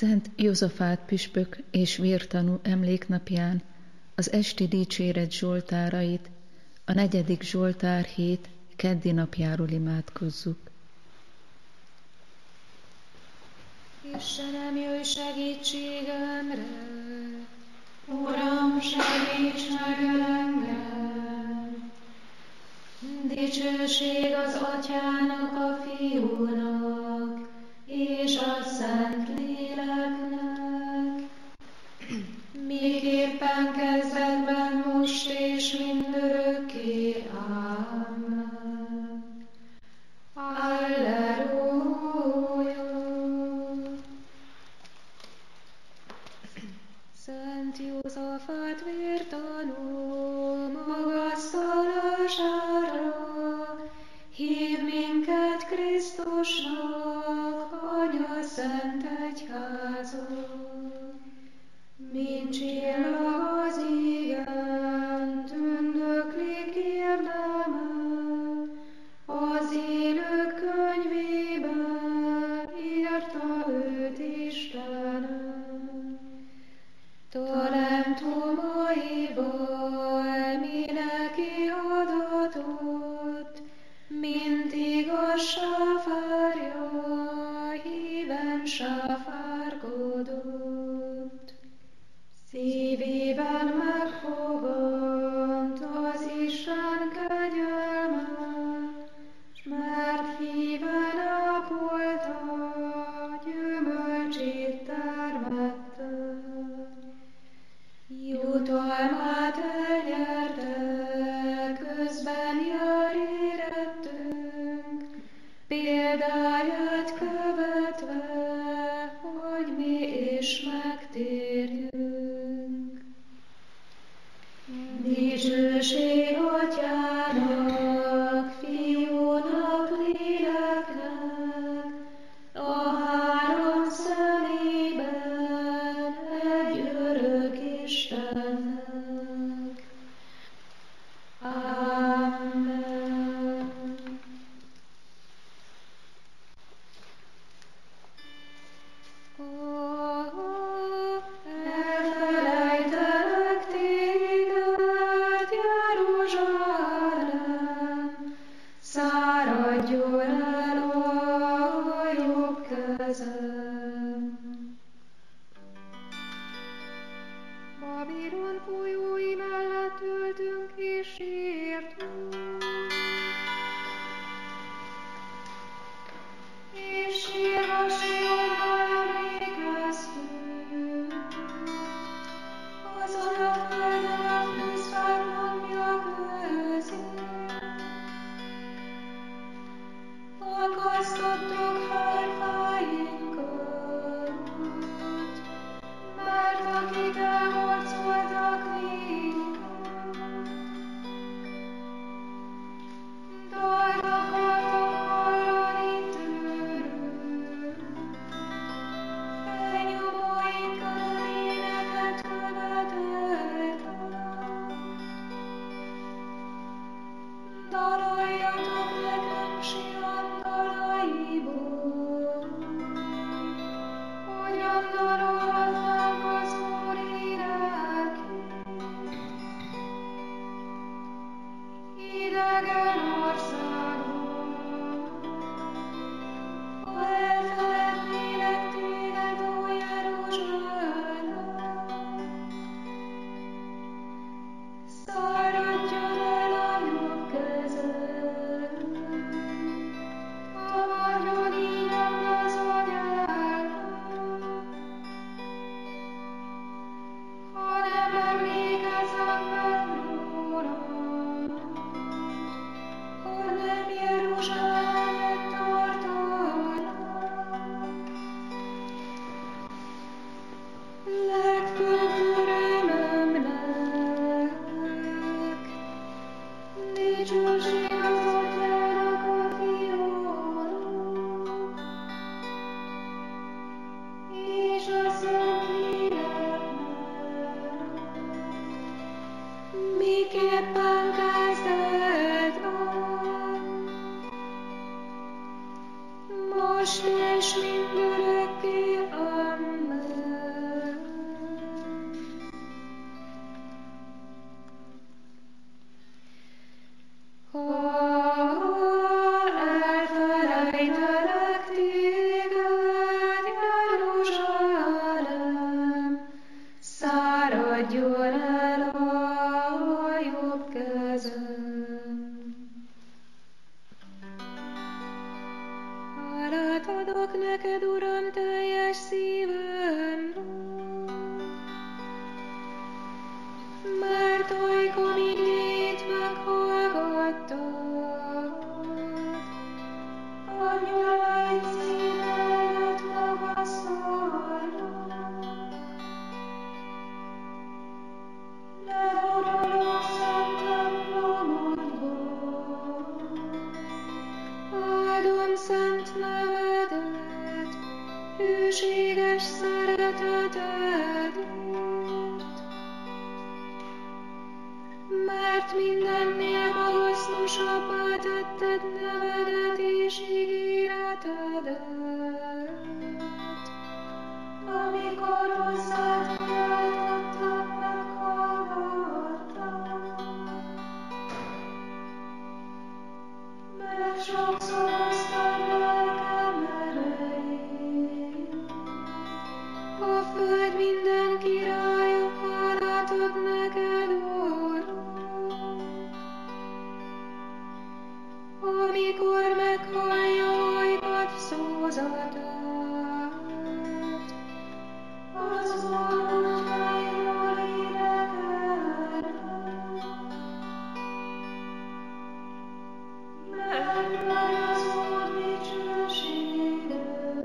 Szent Józsafát püspök és vértanú emléknapján az esti dicséret zsoltárait, a 4. Zsoltár hét keddi napjáról imádkozzuk. Istenem, jöjj segítségemre! Uram, segíts meg engem! Dicsőség az Atyának, a Fiúnak, és a Szent Léleknek, miképpen kezdetben, most és mindörökké. Amen. Alleluja! Szent Józsafát vértanú magasztalására hív minket Krisztusnak, Anya Szent Egyházon. Mint csillag az égen, tündöklik érdeme, az élők könyvébe írta őt Istenem. Talentumaival mi neki adatott, mint igaz sáfárja, híven sáfárkodott. Szívében megfogant az Isten kegyelme, s mert híven ápolta, gyümölcsét termette. Jutalmát elnyerte, közben jár érettünk, példáját követve, hogy mi is megtérjünk. Dicsőség Atyának, Fiúnak, Léleknek, a három személyben egy örök Istennek. Amen. Elfelejtelek téged, Jeruzsálem, száradjon el a jobb kezem. Babilon folyói mellett ültünk és sírtunk, és sírva Sionban emlékeztünk. Azon a földön a fűzfák lombja közé akasztottuk hálfáinkat, mert akik elharcoltak minket, dalt akartak hallani tőlünk, elnyomóink éneket követeltek. Daloljatok nekem Sion dalaiból, hogyan dalolhatnánk az Úr énekét. Idegen országban, ha elfelednélek téged, ó Jeruzsálem, száradjon el a jobb kezed, tapadjon így az anyára, ha nem emlékezem meg rólad, ha nem Jeruzsálemet tartanak. Legfőbb örömömnek dicsőség az Atyának, a Fiúnak, és a Szent Léleknek, miképpen kezdetben, most és mindörökké. Amen. Adok neked, Uram, teljes szívemből, mert ajkam igét meghallgattad. Angyalaid szív előtt magasztalnak. Leborulok szent templomodban, áldom szent nevedet, hűséges szeretetedért. Mert mindennél magasztosabbá tetted nevedet és ígéretedet. Amikor hozzád kiáltottam, meghallgattad. Mert sokszor hoztad lelkem erejét. A föld minden királya hálát ad neked, Uram. Amikor meghallja hajkad szózatát, az Úr úgy fejről énekel. Mert nagy az Úr dicsősége,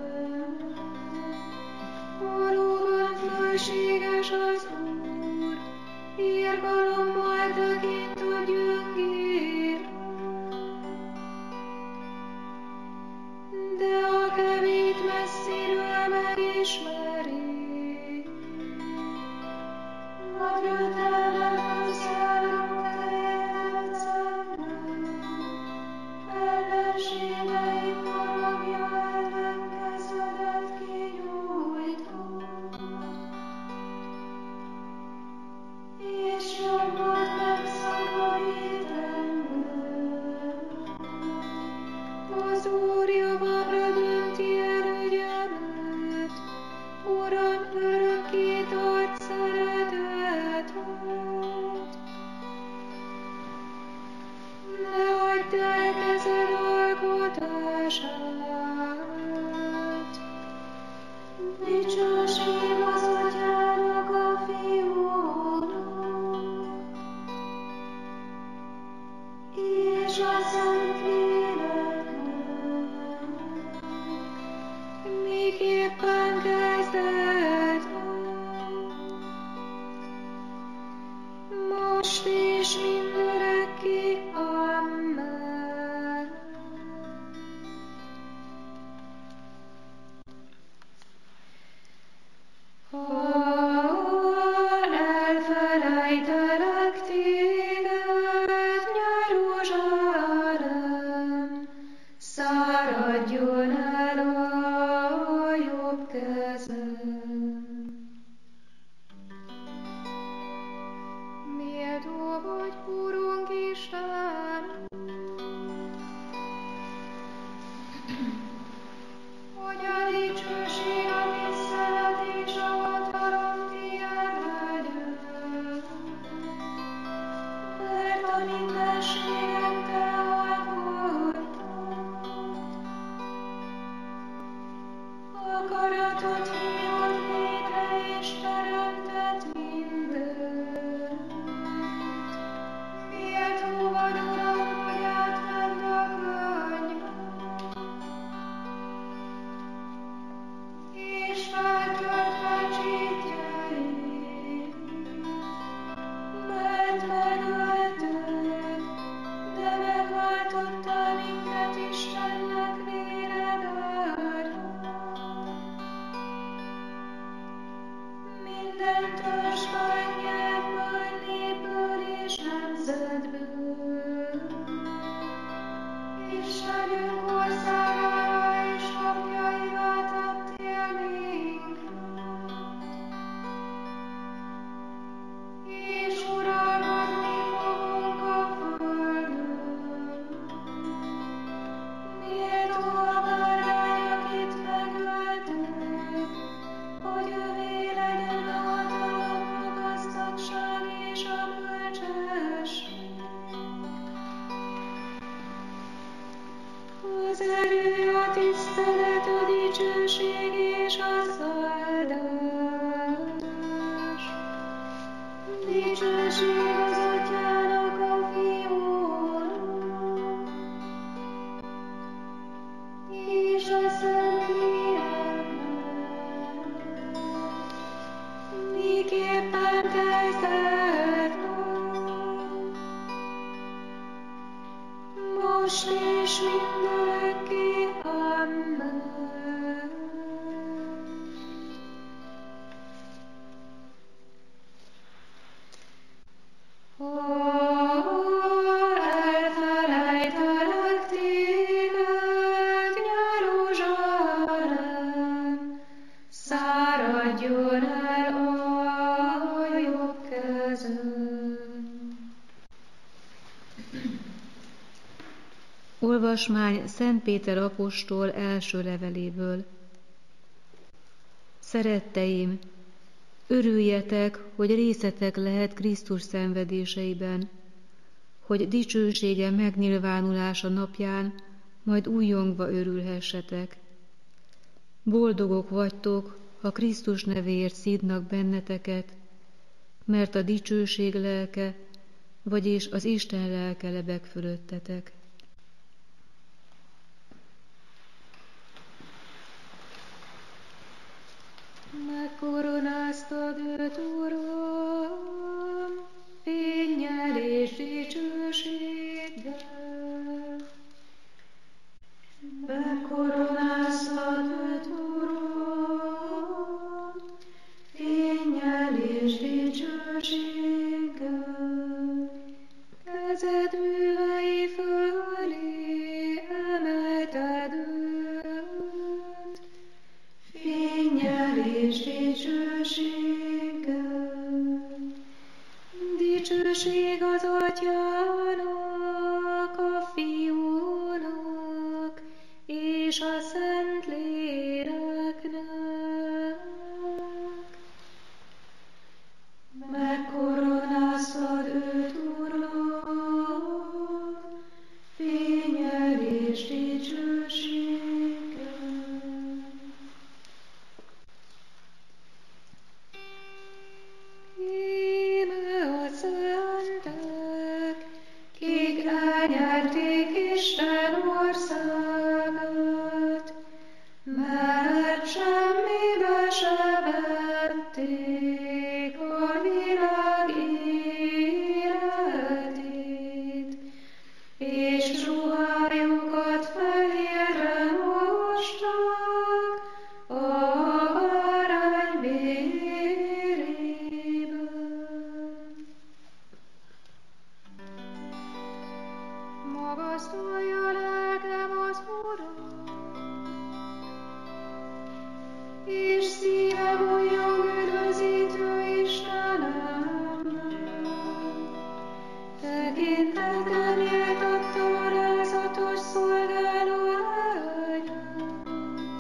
valóban fölséges az Úr, irgalommal tekint a gyöngére. De a kevét messziről megismeri, nagy ötelmet járok téged szemben, ellenségeim haragja ellen kezedet kinyújtod, és jobbad megszabadít engem. Az Úr javamra dönti el ügyemet, Uram, örökké tart szeretetet. Ne hagyd el kezed alkotását. Dicsőség az Atyának, a Fiúnak, és a Szentléleknek, miképpen kezdetben, most és mindörökké. Amen. Ha elfelejtelek téged, Jeruzsálem, száradjon el a jobb kezem. Méltó vagy, Urunk Isten, hogy a dicsőség, a tisztelet és a hatalom tiéd legyen, mert a mindenséget te alkottad. Akaratod hívott létre és teremtett mindent. Méltó vagy, Uram, hogy átvedd a könyvet, és feltölt pecsétjeit, mert megölted, de megváltottál minket Istennek véred által. Minden törzsből, nyelvből, népből és nemzetből, Istenünk országára és napjaivá tettél minket, és uralkodni fogunk a földön. Méltó a bárány, akit megöltek, hogy övé legyen a hatalom, magasztagság és a bölcsesség. Az erő, a tisztelet, a dicsőség és az áldás. Dicsőség az Atyának, a Fiúnak, és a Szentléleknek, miképpen kezdetben, most és mindörökké. Amen. Elfelejtelek téged, Jeruzsálem, száradjon el a jobb kezem. Olvasmány Szent Péter apostol első leveléből. Szeretteim, örüljetek, hogy részetek lehet Krisztus szenvedéseiben, hogy dicsősége megnyilvánulása napján majd újjongva örülhessetek. Boldogok vagytok, ha Krisztus nevéért szídnak benneteket, mert a dicsőség lelke, vagyis az Isten lelke lebeg fölöttetek. Megkoronáztad őt, Uram, fénnyel és dicsőséggel. Megkoronáztad őt, Uram, fénnyel és dicsőséggel. Kezed művei fölé emelted őt, fénnyel és dicsőséggel. Dicsőség az Atyának, a Fiúnak, és a Szentléleknek. Megkoronáztad őt, Uram, fénnyel és dicsőséggel. Íme a szentek, kik elnyerték Isten országát, mert semmibe se vették a világ életét, és ruhájukat fehérre mosták a bárány vérében. Magasztalja lelkem az Urat, és szívem újjong üdvözítő Istenemmel. Tekintetben méltatta a rázatos szolgáló lányát.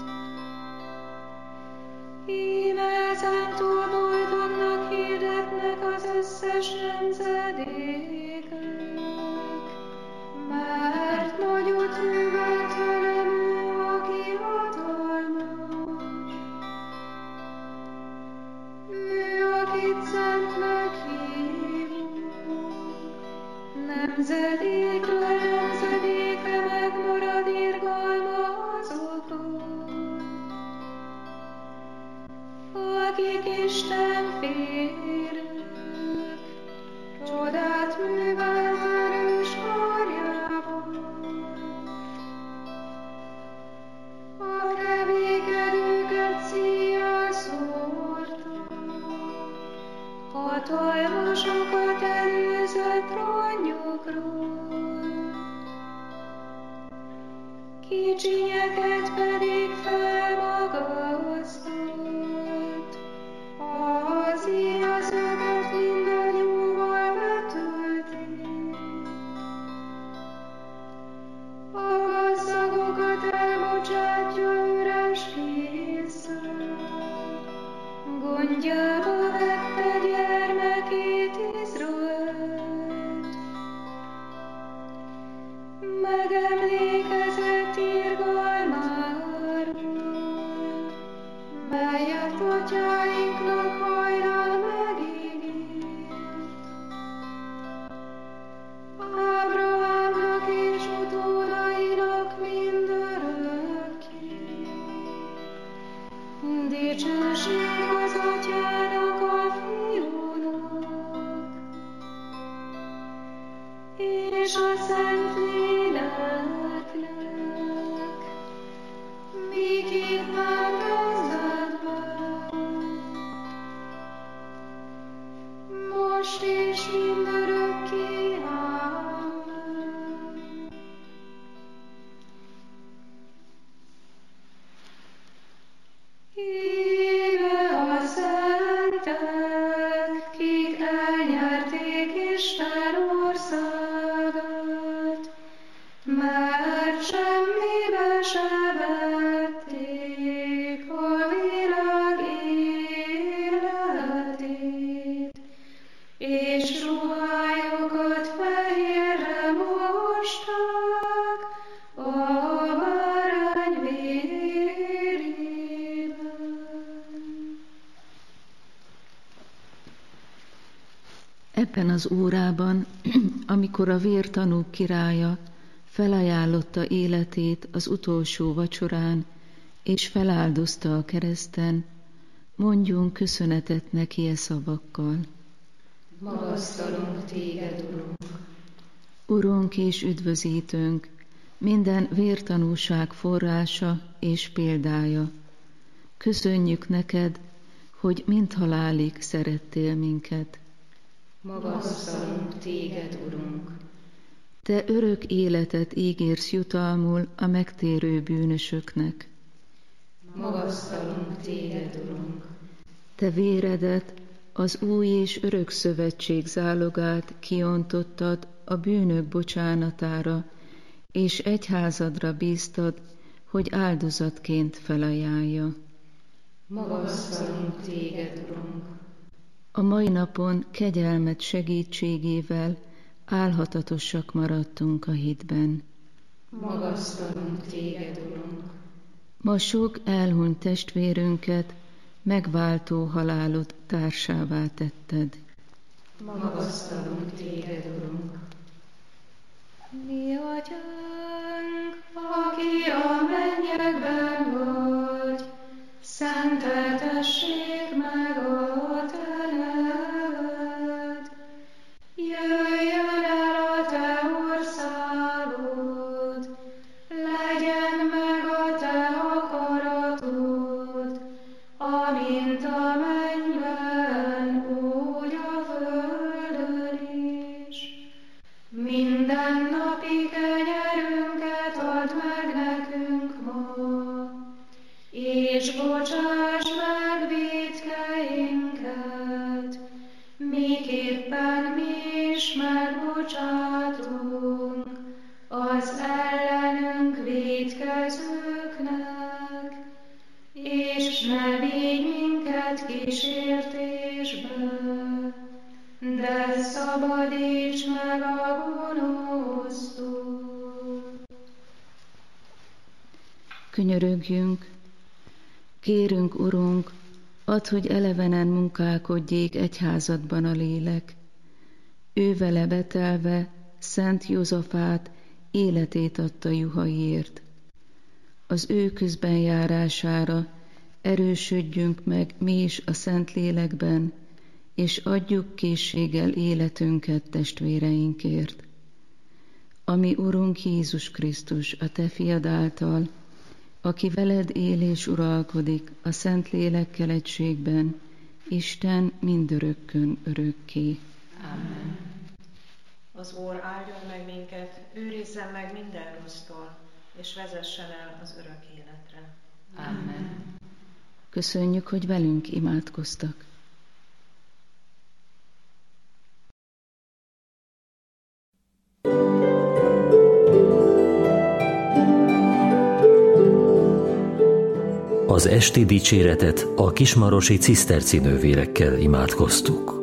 Íme ezentúl boldognak hirdetnek az összes nemzedékek, mert nagyot művelt velem ő, aki hatalmas. Ő, akit szentnek hívunk, nemzedékről nemzedékre megmarad irgalma azokon, akik Isten félők, csodát művelt erős karjában. A kevékedőket szíjjal szórta, hatalmasokat előzött ronnyokról, kicsinyeket pedig felmagasztott, az éjszakát mindannyióval betölti. A gazdagokat elbocsátja üres kézzel, gondjába vette gyermekét Izraelt. Megemlékezett irgalmáról, Dicsőség az Atyának, a Fiúnak, és a Szentléleknek, miképpen kezdetben, most és mindörökké. Amen. Íme a szentek, kik elnyerték Isten országát, mert semmibe se vették a világ életét, és ruhájukat fehérre mosták a bárány vérében. Ebben az órában, amikor a vértanúk királya felajánlotta életét az utolsó vacsorán, és feláldozta a kereszten, mondjunk köszönetet neki e szavakkal. Magasztalunk téged, Urunk! Urunk és üdvözítőnk, minden vértanúság forrása és példája. Köszönjük neked, hogy mind halálig szerettél minket. Magasztalunk téged, Urunk! Te örök életet ígérsz jutalmul a megtérő bűnösöknek. Magasztalunk téged, Urunk! Te véredet, az új és örök szövetség zálogát kiontottad a bűnök bocsánatára, és egyházadra bíztad, hogy áldozatként felajánlja. Magasztalunk téged, Urunk! A mai napon kegyelmed segítségével álhatatosak maradtunk a hitben. Magasztalunk téged, Urunk! Ma sok elhunyt testvérünket megváltó halálod társává tetted. Magasztalunk téged, Urunk! Mi Atyánk, aki a mennyekben vagy, szenteltessék meg a te neved. Jöjjön el a te országod, legyen meg a te akaratod, amint a mennyben, úgy a földön is. Mindennapi kenyerünket add meg nekünk ma, és bocsáss meg vétkeinket, miképpen mi is megbocsátunk az ellenünk vétkezőknek, és ne vigy minket kísértésbe, de szabadíts meg a gonosztól. Könyörögjünk, kérünk, Urunk, add, hogy elevenen munkálkodjék egyházadban a lélek. Ő vele betelve Szent Józsafát életét adta juhaiért. Az ő közbenjárására erősödjünk meg mi is a Szent Lélekben, és adjuk készséggel életünket testvéreinkért. Ami Urunk Jézus Krisztus, a Te fiad által, aki veled él és uralkodik a Szent Lélekkel egységben, Isten mindörökkön örökké. Amen. Az Úr áldjon meg minket, őrizzen meg minden rossztól, és vezessen el az örök életre. Amen. Köszönjük, hogy velünk imádkoztak. Az esti dicséretet a kismarosi ciszterci nővérekkel imádkoztuk.